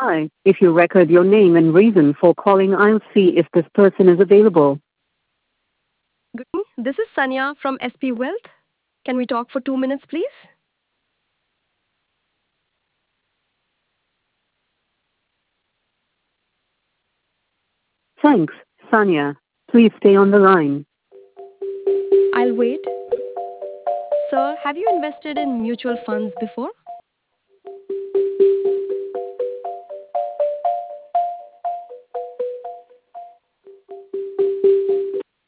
Hi, if you record your name and reason for calling, I'll see if this person is available. Good evening. This is Sanya from SP Wealth. Can we talk for 2 minutes, please? Thanks, Sanya. Please stay on the line. I'll wait. Sir, have you invested in mutual funds before?